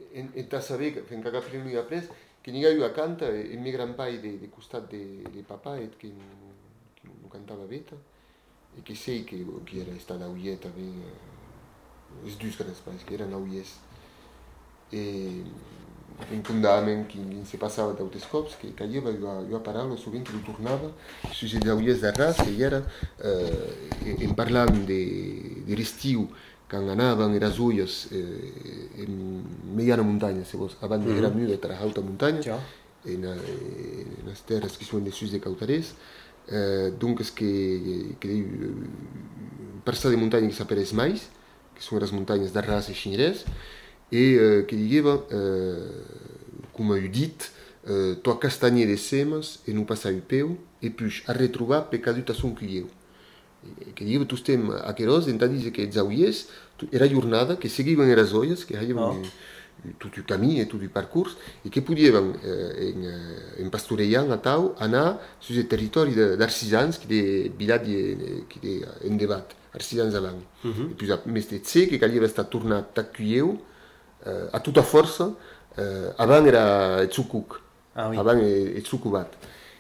Entà saber, fins que après non hi ha pres, que n'hi ha canta, e mi gran pai de costat de papà, et que non cantava beta, e que sei que era estada auieta, es dus grans pais, que eran auies. E in condamen que se passava d'autres cops, que caieva jo a paraula sovint que li tornava, sus els auies de ras, que hi era, en parlant de l'estiu, quand anaven eras olles en mediana muntanya, se vos, abans era nuda tra alta muntanya, en les terres que són de sus de Cautarès, donc és que per de muntanya que s'apareix mais, que són les muntanyes de ras e xinirès, e que digueva, com heu dit, to castanyer de semes e non passar o peu, e puis a retrobar pe cadut a son cuieu. Que digueva, tu estem a Querós, entà dice que els auies, era jornada, que seguiven eras olles, que haien tot el camí e tot el parcurs, e que podien, en pastoreiant a tau, anar sus el territori d'arcisans que de vilatge que de en debat, arcisans avant. E puis a més de sé que calieva estar tornat a cuieu, a tota força, avant era el sucuc, avant el sucubat.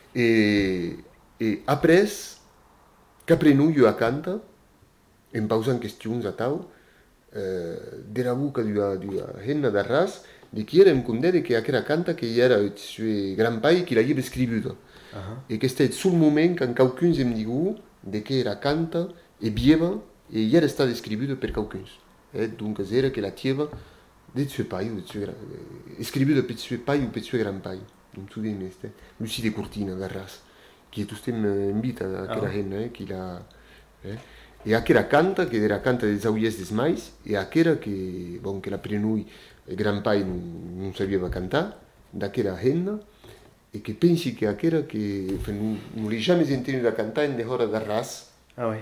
E après, qu'aprenu jo a canta, en pausan qüestions a tau, dera boca d'una henna d'arras, de qui era en condé que aquera canta que era el seu gran pai qui l'havia escribuda. E que este sul moment quand qualcuns em digu de que era canta e bieva e era estada escribuda per qualcuns. Donc era que la tieva del suo pai, escribuda per suo pai o per suo gran pai. Donc tu vedi este, Lucie de Cortina d'arras, che tu stem in vita aquera henna, che la... E aquera canta, que era canta des auies des mais, e aquera que, bon, que la prenui el gran pai non sabieva cantar, d'aquera henna, e que pensi que aquera que non l'he jamais entenut a cantar en de hora de ras.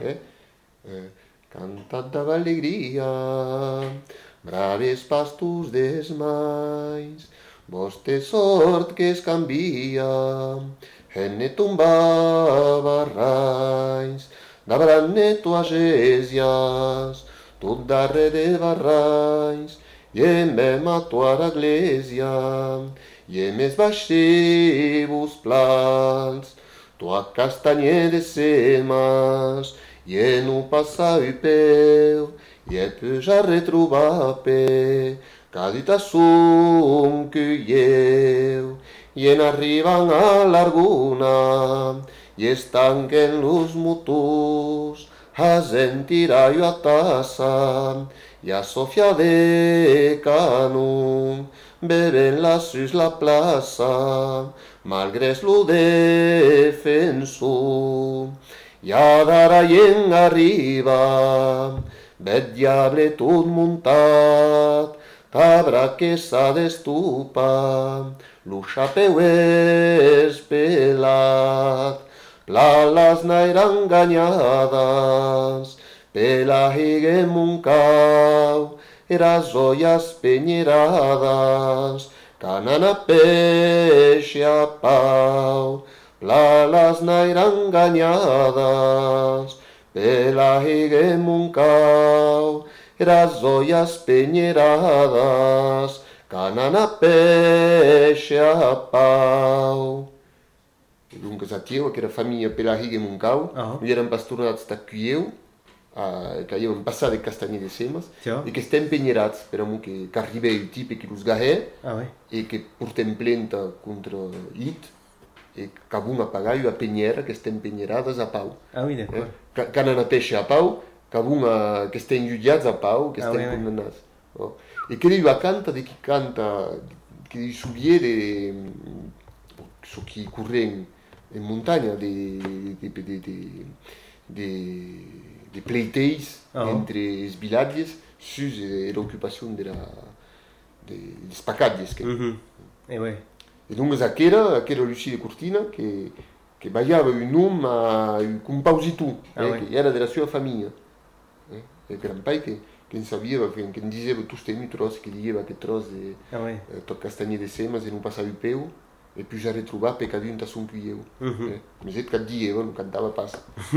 Cantat d'alegria, braves pastos des mais, vostre sort que es canvia, henne tombava rais, davant tuas esias, tot darrere de barrais, i em vam atuar a església, i em es baixevos plans, tua castanyer de semas, i en un passar i peu, i et puja retrobar pe, cadita som cuieu, i en arriban a l'arguna, i estanquen los motors, a sentir jo a tassa, i a Sofia de Cano, beben-la sus la plaça, malgres lo defensor. I ara i en arriba, vet diable tot muntat, cabra que s'ha d'estupar, lo xapeu és pelat, plalas n'airan enganyades, pela higue Montcau, eras ollas penyerades, canan a peix a pau, plalas n'airan enganyades, pela higue Montcau, eras ollas penyerades, canan a peix a pau. Donc sa tieva, que era família pela higue Montcau, eren pastornats da cuieu, que havien passat de castanyer de semes, e que estem penyerats, per amor que arriba el tipe que los gahè, e que portem plenta contra it, e cabun a pagar a penyera, que estem penyerades a pau. Canan a peix a pau, cabun que estem jutjats a pau, que estem condemnats. E que diu a canta, de qui canta, que diu subie de... so qui corrent en muntanya de pleiteis entre els vilatges sus l'ocupació dels pacatges. E donc aquera Lucie de Cortina que ballava un nom a un compositor, que era de la seva família. El gran pai que en sabia, que en dizia tu tens un tros, que digueva aquest tros de tot castanyer de semes e non passava el peu, e puis ja retrobar pe cadun a son cuieu. Mais et que dieva, non cantava pas.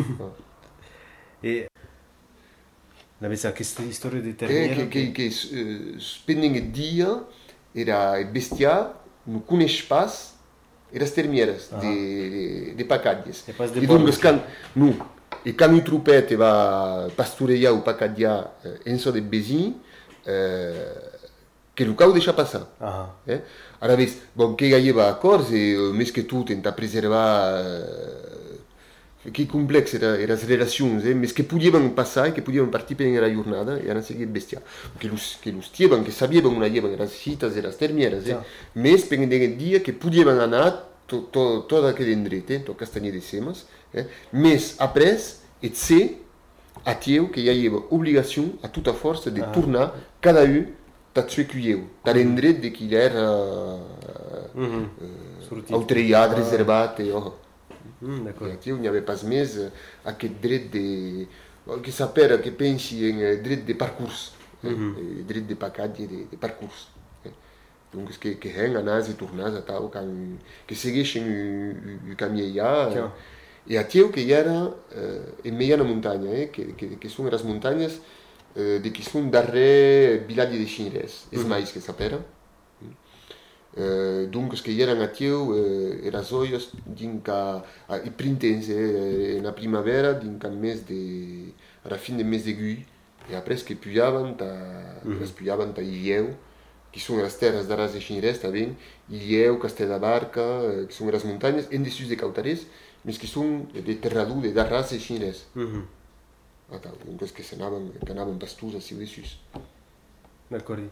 E avesse questa storia di terriera che spending il dia era il bestiar, non coneix pas les termieres de pacatges. E donc, quand un trupet va pasturejar o pacatjar en so de vesin, que el cau deixa passar. Ara ves, bon, que gaieva acords, més que tot, tenta preservar que complex era as relacions, mas que podien passar e que podien participar en la jornada e anar a seguir bestiar. Que los tieven, que sabien on lleven, les cites e les termieres, més per el dia que podien anar tot aquell indret, tot Castanyer de Semes, més après, et ser a tieu que hi havia obligació a tota força de tornar cada un a seu cuieu, a l'indret de qui era autoriat, reservat, i a tieu n'hi havia pas més aquest dret de... que s'apera, que pensi en dret de parcours, dret de pacatge de parcours. Donc, que hen anàs i tornàs a tal, que segueixen el camí allà. E a tieu que hi era en meia na muntanya, que són les muntanyes de qui són darrer vilatge de Xingrès, és mais que s'apera. Donc, que hi eren a tieu, les olles, i printens, en la primavera, a la fin del mes d'agost, e après que pujaven, les pujaven a Ilheu, que són les terres d'Arràs de Xingrès, també, Ilheu, Castell de Barca, que són les muntanyes, en dessus de Cautarès, mais qui sont des terradous d'Arràs de Xingrès. Donc, que anaven pastors així dessus. D'acord.